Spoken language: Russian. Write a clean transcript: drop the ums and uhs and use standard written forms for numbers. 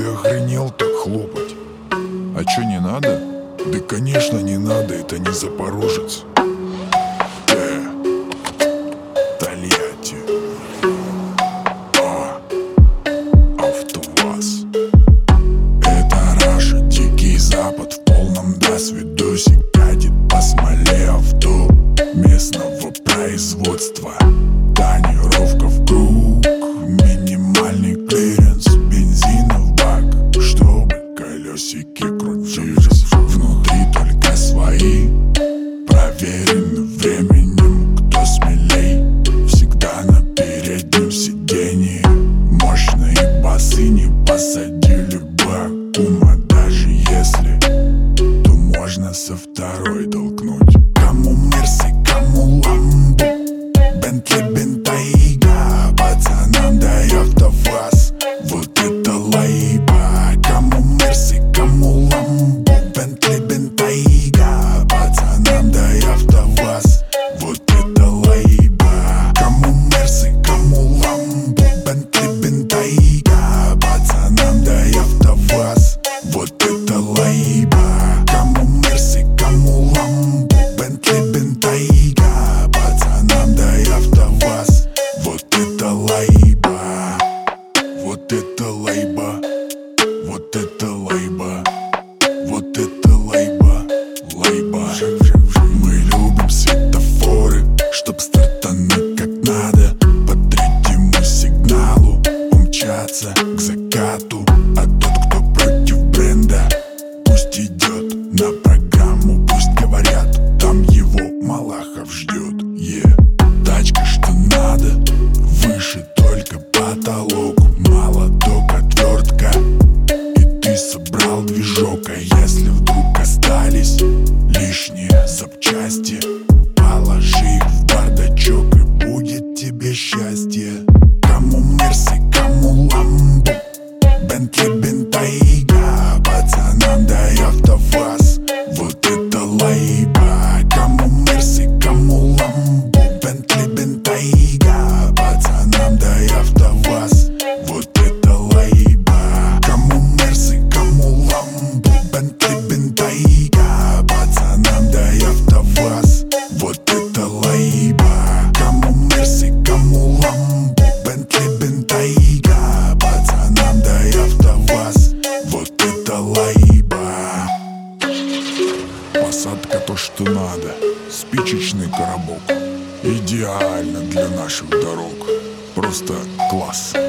ты охренел так хлопать? А чё, не надо? Да конечно не надо, это не Запорожец. Тольятти. АвтоВАЗ. Это Раша, Дикий Запад в полном досвидосе. Катит по смоле авто местного производства. Тонировка в круг, минимальный клиренс, бензина в бак, чтобы колесики крутились. Внутри только свои, проверены временем, кто смелей. Всегда на переднем сиденье, мощные басы не посадили бы Акума. Даже если, то можно со второй толкнуть. Кому Мерси, кому Ламбо, Бентли, Бентайга, пацанам дай АвтоВАЗ. Вот это лайба. Кому Мерси, кому Ламбо, Бентли, Бентайга, пацанам дай АвтоВАЗ. Вот это лайба. Кому Мерси, кому Ламбо, Бентли, Бентайга, пацанам дай АвтоВАЗ. Вот это лайба. Кому Мерси, кому Ламбо, Бентли, Бентайга, пацанам дай АвтоВАЗ. Вот это лайба. Вот это лайба. Вот это лайба. Вот это лайба. Лайба. Мы любим светофоры, чтоб стартануть как надо. По третьему сигналу умчаться к закату. А тот, кто против бренда, пусть идет на программу. Пусть говорят, там его Малахов ждет. Тачка, что надо, выше только потолок. Мало только отвертка, и ты собрал движок. А если вдруг остались лишние запчасти, положи их в бардачок, и будет тебе счастье. Кому Мерси, кому Ламбо, Бентли, Бентайга, пацанам дай АвтоВАЗ. Вот это лайба. Кому Мерси, кому Ламбо, Бентли, Бентайга, пацанам дай АвтоВАЗ. Вот это лайба. Кому Мерси, кому Ламбо, Бентли, Бентайга, пацанам дай АвтоВАЗ. Вот это лайба. Кому Мерси, кому Ламбо, Бентли, Бентайга, пацанам дай АвтоВАЗ. Вот это лайба. Посадка то, что надо. Спичечный коробок. Идеально для наших дорог. Просто класс.